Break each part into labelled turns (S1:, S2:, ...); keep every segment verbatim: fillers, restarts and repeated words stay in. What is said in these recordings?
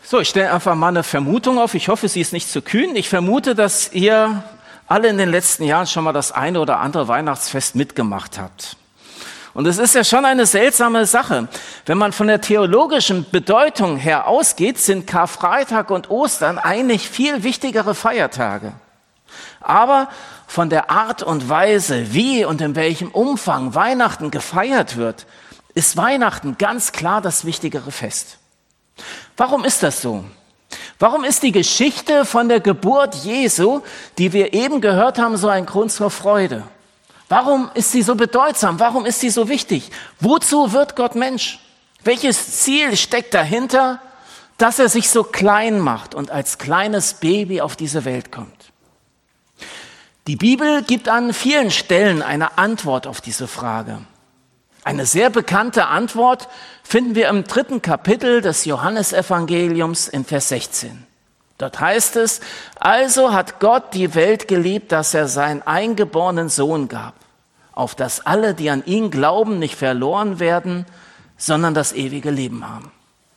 S1: So, ich stelle einfach mal eine Vermutung auf. Ich hoffe, sie ist nicht zu kühn. Ich vermute, dass ihr alle in den letzten Jahren schon mal das eine oder andere Weihnachtsfest mitgemacht habt. Und es ist ja schon eine seltsame Sache. Wenn man von der theologischen Bedeutung her ausgeht, sind Karfreitag und Ostern eigentlich viel wichtigere Feiertage. Aber von der Art und Weise, wie und in welchem Umfang Weihnachten gefeiert wird, ist Weihnachten ganz klar das wichtigere Fest. Warum ist das so? Warum ist die Geschichte von der Geburt Jesu, die wir eben gehört haben, so ein Grund zur Freude? Warum ist sie so bedeutsam? Warum ist sie so wichtig? Wozu wird Gott Mensch? Welches Ziel steckt dahinter, dass er sich so klein macht und als kleines Baby auf diese Welt kommt? Die Bibel gibt an vielen Stellen eine Antwort auf diese Frage. Eine sehr bekannte Antwort finden wir im dritten Kapitel des Johannesevangeliums in Vers sechzehn. Dort heißt es: Also hat Gott die Welt geliebt, dass er seinen eingeborenen Sohn gab, auf dass alle, die an ihn glauben, nicht verloren werden, sondern das ewige Leben haben.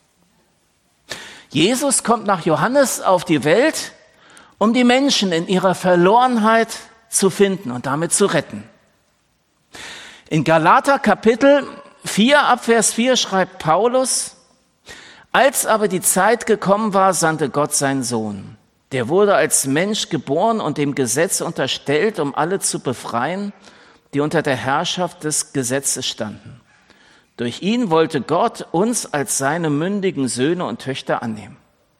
S1: Jesus kommt nach Johannes auf die Welt, um die Menschen in ihrer Verlorenheit zu finden und damit zu retten. In Galater Kapitel vier, ab Vers vier schreibt Paulus: Als aber die Zeit gekommen war, sandte Gott seinen Sohn. Der wurde als Mensch geboren und dem Gesetz unterstellt, um alle zu befreien, die unter der Herrschaft des Gesetzes standen. Durch ihn wollte Gott uns als seine mündigen Söhne und Töchter annehmen.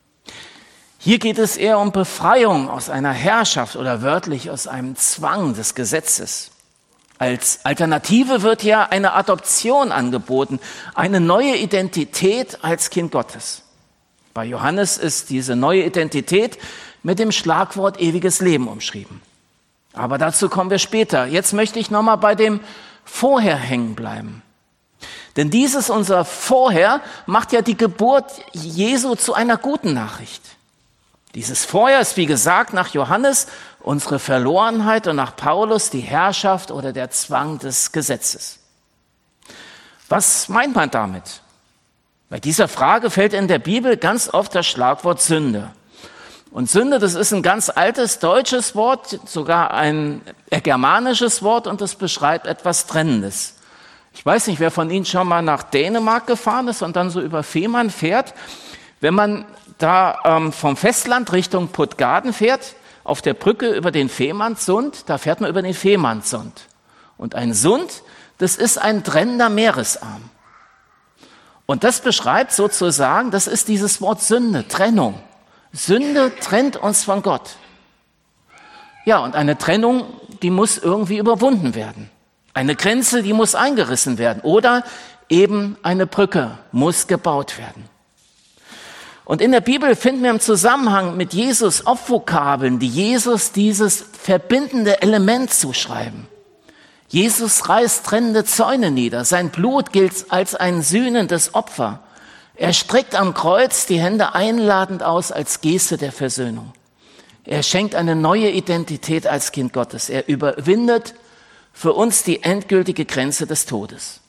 S1: Hier geht es eher um Befreiung aus einer Herrschaft oder wörtlich aus einem Zwang des Gesetzes. Als Alternative wird ja eine Adoption angeboten, eine neue Identität als Kind Gottes. Bei Johannes ist diese neue Identität mit dem Schlagwort ewiges Leben umschrieben. Aber dazu kommen wir später. Jetzt möchte ich nochmal bei dem Vorher hängen bleiben. Denn dieses unser Vorher macht ja die Geburt Jesu zu einer guten Nachricht. Dieses Vorher ist, wie gesagt, nach Johannes unsere Verlorenheit und nach Paulus die Herrschaft oder der Zwang des Gesetzes. Was meint man damit? Bei dieser Frage fällt in der Bibel ganz oft das Schlagwort Sünde. Und Sünde, das ist ein ganz altes deutsches Wort, sogar ein germanisches Wort, und das beschreibt etwas Trennendes. Ich weiß nicht, wer von Ihnen schon mal nach Dänemark gefahren ist und dann so über Fehmarn fährt. Wenn man da ähm, vom Festland Richtung Puttgarden fährt, auf der Brücke über den Fehmarnsund, da fährt man über den Fehmarnsund. Und ein Sund, das ist ein trennender Meeresarm. Und das beschreibt sozusagen, das ist dieses Wort Sünde, Trennung. Sünde trennt uns von Gott. Ja, und eine Trennung, die muss irgendwie überwunden werden. Eine Grenze, die muss eingerissen werden. Oder eben eine Brücke muss gebaut werden. Und in der Bibel finden wir im Zusammenhang mit Jesus oft Vokabeln, die Jesus dieses verbindende Element zuschreiben. Jesus reißt trennende Zäune nieder. Sein Blut gilt als ein sühnendes Opfer. Er streckt am Kreuz die Hände einladend aus als Geste der Versöhnung. Er schenkt eine neue Identität als Kind Gottes. Er überwindet für uns die endgültige Grenze des Todes.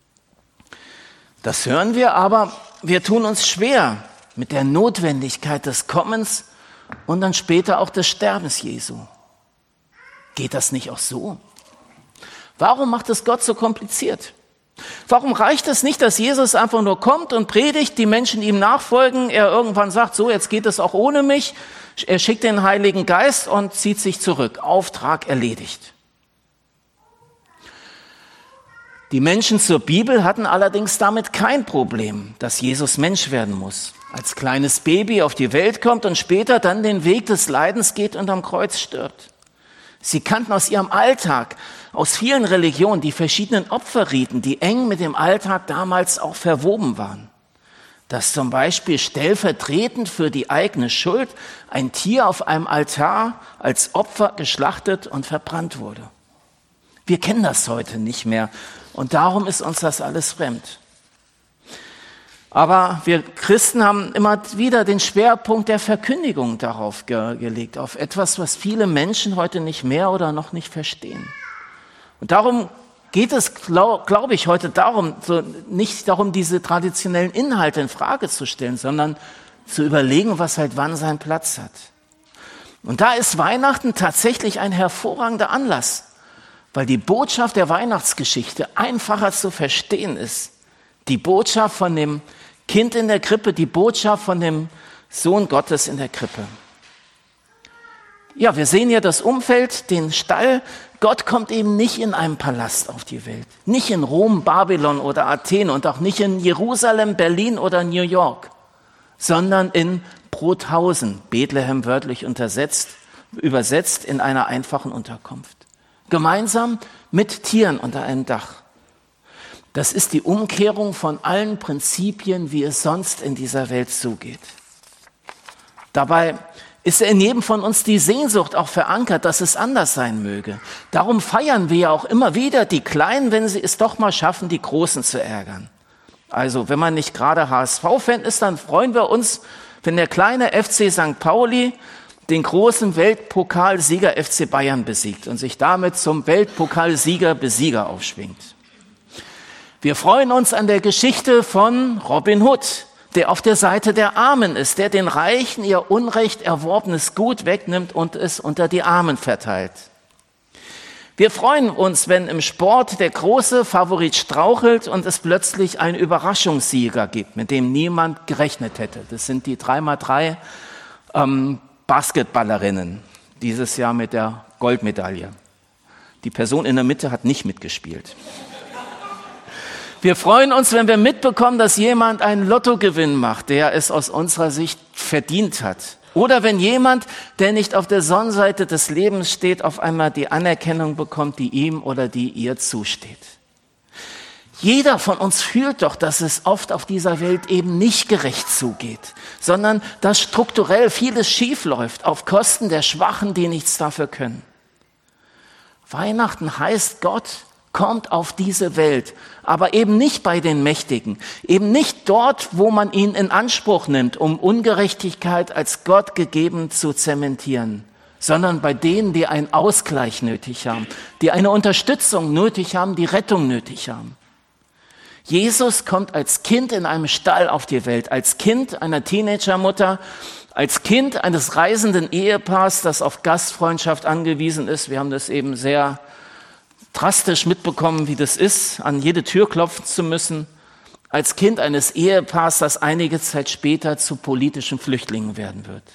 S1: Das hören wir, aber wir tun uns schwer mit der Notwendigkeit des Kommens und dann später auch des Sterbens Jesu. Geht das nicht auch so? Warum macht es Gott so kompliziert? Warum reicht es nicht, dass Jesus einfach nur kommt und predigt, die Menschen ihm nachfolgen, er irgendwann sagt, so, jetzt geht es auch ohne mich, er schickt den Heiligen Geist und zieht sich zurück. Auftrag erledigt. Die Menschen zur Bibel hatten allerdings damit kein Problem, dass Jesus Mensch werden muss, als kleines Baby auf die Welt kommt und später dann den Weg des Leidens geht und am Kreuz stirbt. Sie kannten aus ihrem Alltag, aus vielen Religionen, die verschiedenen Opferriten, die eng mit dem Alltag damals auch verwoben waren. Dass zum Beispiel stellvertretend für die eigene Schuld ein Tier auf einem Altar als Opfer geschlachtet und verbrannt wurde. Wir kennen das heute nicht mehr und darum ist uns das alles fremd. Aber wir Christen haben immer wieder den Schwerpunkt der Verkündigung darauf ge- gelegt, auf etwas, was viele Menschen heute nicht mehr oder noch nicht verstehen. Und darum geht es, glaube glaub ich, heute darum, so nicht darum, diese traditionellen Inhalte in Frage zu stellen, sondern zu überlegen, was halt wann seinen Platz hat. Und da ist Weihnachten tatsächlich ein hervorragender Anlass, weil die Botschaft der Weihnachtsgeschichte einfacher zu verstehen ist. Die Botschaft von dem Kind in der Krippe, die Botschaft von dem Sohn Gottes in der Krippe. Ja, wir sehen hier das Umfeld, den Stall. Gott kommt eben nicht in einem Palast auf die Welt. Nicht in Rom, Babylon oder Athen und auch nicht in Jerusalem, Berlin oder New York, sondern in Brothausen, Bethlehem wörtlich untersetzt, übersetzt in einer einfachen Unterkunft. Gemeinsam mit Tieren unter einem Dach. Das ist die Umkehrung von allen Prinzipien, wie es sonst in dieser Welt zugeht. Dabei ist in jedem von uns die Sehnsucht auch verankert, dass es anders sein möge. Darum feiern wir ja auch immer wieder die Kleinen, wenn sie es doch mal schaffen, die Großen zu ärgern. Also wenn man nicht gerade H S V-Fan ist, dann freuen wir uns, wenn der kleine F C Sankt Pauli den großen Weltpokalsieger F C Bayern besiegt und sich damit zum Weltpokalsieger-Besieger aufschwingt. Wir freuen uns an der Geschichte von Robin Hood, der auf der Seite der Armen ist, der den Reichen ihr Unrecht erworbenes Gut wegnimmt und es unter die Armen verteilt. Wir freuen uns, wenn im Sport der große Favorit strauchelt und es plötzlich einen Überraschungssieger gibt, mit dem niemand gerechnet hätte. Das sind die drei mal drei ähm, Basketballerinnen, dieses Jahr mit der Goldmedaille. Die Person in der Mitte hat nicht mitgespielt. Wir freuen uns, wenn wir mitbekommen, dass jemand einen Lottogewinn macht, der es aus unserer Sicht verdient hat. Oder wenn jemand, der nicht auf der Sonnenseite des Lebens steht, auf einmal die Anerkennung bekommt, die ihm oder die ihr zusteht. Jeder von uns fühlt doch, dass es oft auf dieser Welt eben nicht gerecht zugeht, sondern dass strukturell vieles schief läuft, auf Kosten der Schwachen, die nichts dafür können. Weihnachten heißt, Gott kommt auf diese Welt, aber eben nicht bei den Mächtigen, eben nicht dort, wo man ihn in Anspruch nimmt, um Ungerechtigkeit als Gott gegeben zu zementieren, sondern bei denen, die einen Ausgleich nötig haben, die eine Unterstützung nötig haben, die Rettung nötig haben. Jesus kommt als Kind in einem Stall auf die Welt, als Kind einer Teenagermutter, als Kind eines reisenden Ehepaars, das auf Gastfreundschaft angewiesen ist. Wir haben das eben sehr drastisch mitbekommen, wie das ist, an jede Tür klopfen zu müssen, als Kind eines Ehepaars, das einige Zeit später zu politischen Flüchtlingen werden wird.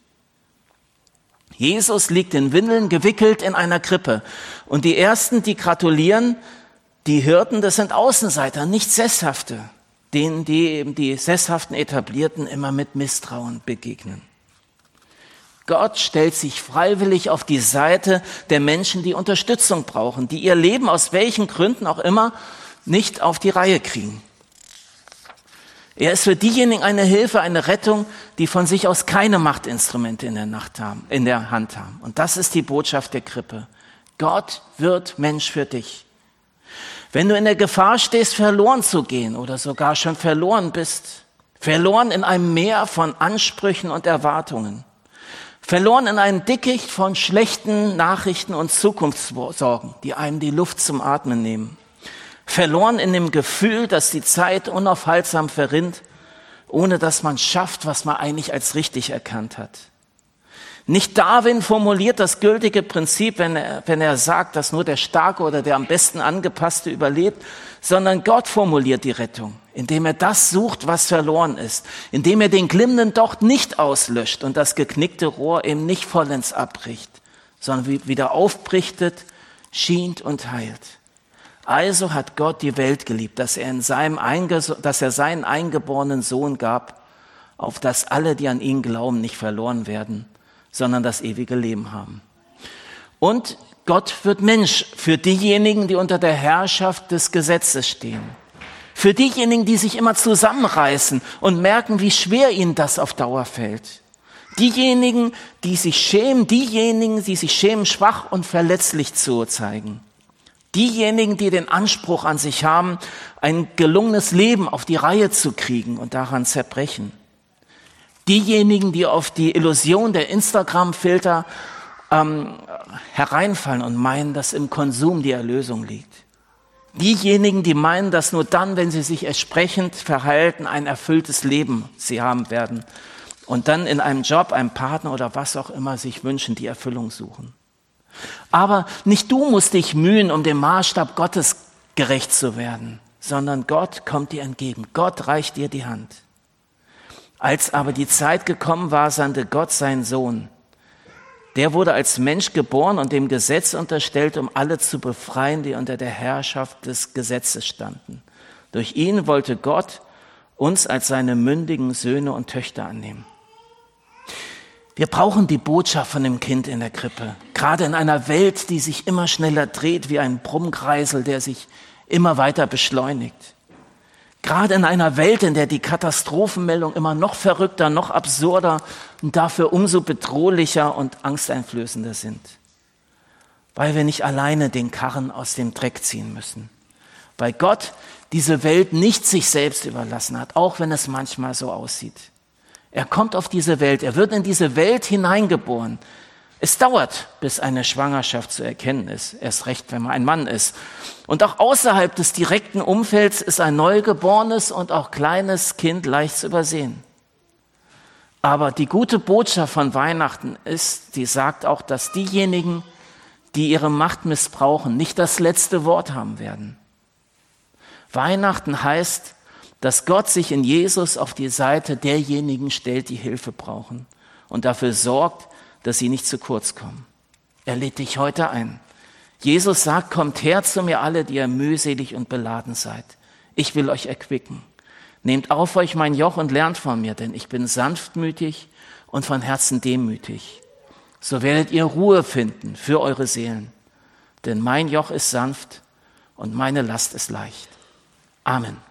S1: Jesus liegt in Windeln gewickelt in einer Krippe. Und die Ersten, die gratulieren, die Hirten, das sind Außenseiter, nicht Sesshafte, denen die eben die sesshaften Etablierten immer mit Misstrauen begegnen. Gott stellt sich freiwillig auf die Seite der Menschen, die Unterstützung brauchen, die ihr Leben aus welchen Gründen auch immer nicht auf die Reihe kriegen. Er ist für diejenigen eine Hilfe, eine Rettung, die von sich aus keine Machtinstrumente in der, Nacht haben, in der Hand haben. Und das ist die Botschaft der Krippe. Gott wird Mensch für dich. Wenn du in der Gefahr stehst, verloren zu gehen oder sogar schon verloren bist, verloren in einem Meer von Ansprüchen und Erwartungen, verloren in einem Dickicht von schlechten Nachrichten und Zukunftssorgen, die einem die Luft zum Atmen nehmen. Verloren in dem Gefühl, dass die Zeit unaufhaltsam verrinnt, ohne dass man schafft, was man eigentlich als richtig erkannt hat. Nicht Darwin formuliert das gültige Prinzip, wenn er, wenn er sagt, dass nur der Starke oder der am besten Angepasste überlebt, sondern Gott formuliert die Rettung, indem er das sucht, was verloren ist, indem er den glimmenden Docht nicht auslöscht und das geknickte Rohr eben nicht vollends abbricht, sondern wieder aufbrichtet, schient und heilt. Also hat Gott die Welt geliebt, dass er, in seinem Einge- dass er seinen eingeborenen Sohn gab, auf dass alle, die an ihn glauben, nicht verloren werden, sondern das ewige Leben haben. Und Gott wird Mensch für diejenigen, die unter der Herrschaft des Gesetzes stehen. Für diejenigen, die sich immer zusammenreißen und merken, wie schwer ihnen das auf Dauer fällt. Diejenigen, die sich schämen, diejenigen, die sich schämen, schwach und verletzlich zu zeigen. Diejenigen, die den Anspruch an sich haben, ein gelungenes Leben auf die Reihe zu kriegen und daran zerbrechen. Diejenigen, die auf die Illusion der Instagram-Filter ähm, hereinfallen und meinen, dass im Konsum die Erlösung liegt. Diejenigen, die meinen, dass nur dann, wenn sie sich entsprechend verhalten, ein erfülltes Leben sie haben werden. und dann in einem Job, einem Partner oder was auch immer sich wünschen, die Erfüllung suchen. Aber nicht du musst dich mühen, um dem Maßstab Gottes gerecht zu werden, sondern Gott kommt dir entgegen. Gott reicht dir die Hand. Als aber die Zeit gekommen war, sandte Gott seinen Sohn. Der wurde als Mensch geboren und dem Gesetz unterstellt, um alle zu befreien, die unter der Herrschaft des Gesetzes standen. Durch ihn wollte Gott uns als seine mündigen Söhne und Töchter annehmen. Wir brauchen die Botschaft von dem Kind in der Krippe, gerade in einer Welt, die sich immer schneller dreht, wie ein Brummkreisel, der sich immer weiter beschleunigt. Gerade in einer Welt, in der die Katastrophenmeldungen immer noch verrückter, noch absurder und dafür umso bedrohlicher und angsteinflößender sind. Weil wir nicht alleine den Karren aus dem Dreck ziehen müssen. Weil Gott diese Welt nicht sich selbst überlassen hat, auch wenn es manchmal so aussieht. Er kommt auf diese Welt, er wird in diese Welt hineingeboren. Es dauert, bis eine Schwangerschaft zu erkennen ist, erst recht, wenn man ein Mann ist. Und auch außerhalb des direkten Umfelds ist ein neugeborenes und auch kleines Kind leicht zu übersehen. Aber die gute Botschaft von Weihnachten ist, die sagt auch, dass diejenigen, die ihre Macht missbrauchen, nicht das letzte Wort haben werden. Weihnachten heißt, dass Gott sich in Jesus auf die Seite derjenigen stellt, die Hilfe brauchen und dafür sorgt, dass sie nicht zu kurz kommen. Er lädt dich heute ein. Jesus sagt, kommt her zu mir alle, die ihr mühselig und beladen seid. Ich will euch erquicken. Nehmt auf euch mein Joch und lernt von mir, denn ich bin sanftmütig und von Herzen demütig. So werdet ihr Ruhe finden für eure Seelen. Denn mein Joch ist sanft und meine Last ist leicht. Amen.